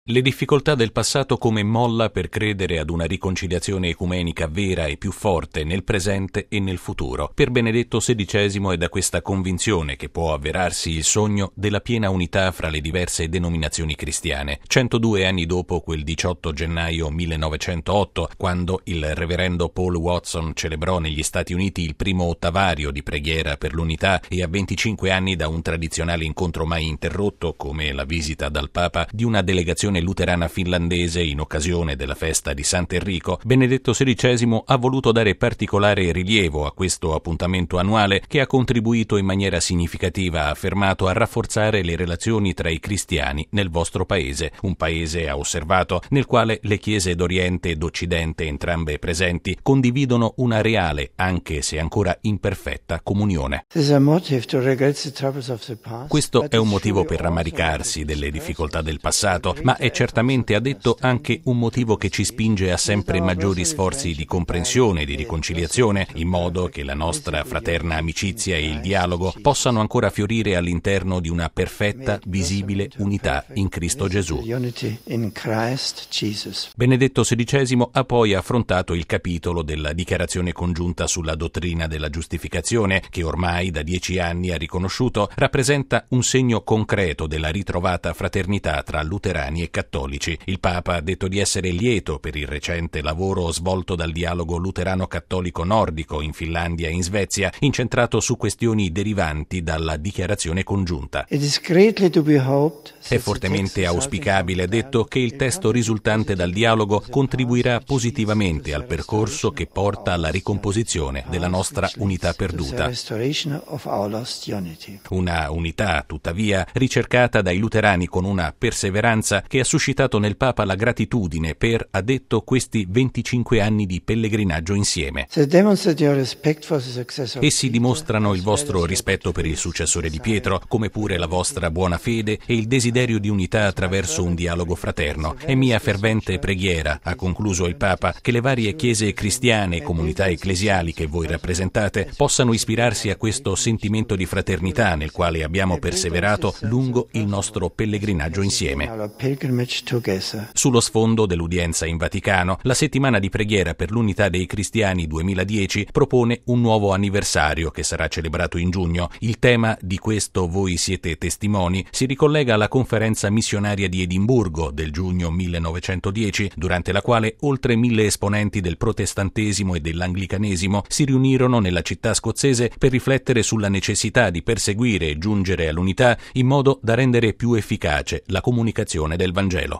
Le difficoltà del passato come molla per credere ad una riconciliazione ecumenica vera e più forte nel presente e nel futuro. Per Benedetto XVI è da questa convinzione che può avverarsi il sogno della piena unità fra le diverse denominazioni cristiane. 102 anni dopo quel 18 gennaio 1908, quando il reverendo Paul Watson celebrò negli Stati Uniti il primo ottavario di preghiera per l'unità e a 25 anni da un tradizionale incontro mai interrotto, come la visita dal Papa di una delegazione luterana finlandese in occasione della festa di Sant'Enrico, Benedetto XVI ha voluto dare particolare rilievo a questo appuntamento annuale che ha contribuito in maniera significativa, ha affermato, a rafforzare le relazioni tra i cristiani nel vostro paese, un paese, ha osservato, nel quale le chiese d'Oriente e d'Occidente, entrambe presenti, condividono una reale, anche se ancora imperfetta, comunione. Questo è un motivo per rammaricarsi delle difficoltà del passato, ma è certamente, ha detto, anche un motivo che ci spinge a sempre maggiori sforzi di comprensione e di riconciliazione, in modo che la nostra fraterna amicizia e il dialogo possano ancora fiorire all'interno di una perfetta, visibile unità in Cristo Gesù. Benedetto XVI ha poi affrontato il capitolo della dichiarazione congiunta sulla dottrina della giustificazione, che ormai da 10 anni ha riconosciuto rappresenta un segno concreto della ritrovata fraternità tra luterani e cattolici. Il Papa ha detto di essere lieto per il recente lavoro svolto dal dialogo luterano-cattolico nordico in Finlandia e in Svezia, incentrato su questioni derivanti dalla dichiarazione congiunta. È fortemente auspicabile, ha detto, che il testo risultante dal dialogo contribuirà positivamente al percorso che porta alla ricomposizione della nostra unità perduta. Una unità, tuttavia, ricercata dai luterani con una perseveranza che ha suscitato nel Papa la gratitudine per, ha detto, questi 25 anni di pellegrinaggio insieme. Essi dimostrano il vostro rispetto per il successore di Pietro, come pure la vostra buona fede e il desiderio di unità attraverso un dialogo fraterno. È mia fervente preghiera, ha concluso il Papa, che le varie chiese cristiane e comunità ecclesiali che voi rappresentate possano ispirarsi a questo sentimento di fraternità nel quale abbiamo perseverato lungo il nostro pellegrinaggio insieme. Sullo sfondo dell'udienza in Vaticano, la settimana di preghiera per l'unità dei cristiani 2010 propone un nuovo anniversario che sarà celebrato in giugno. Il tema di questo Voi siete testimoni si ricollega alla conferenza missionaria di Edimburgo del giugno 1910, durante la quale oltre 1000 esponenti del protestantesimo e dell'anglicanesimo si riunirono nella città scozzese per riflettere sulla necessità di perseguire e giungere all'unità in modo da rendere più efficace la comunicazione del Vangelo.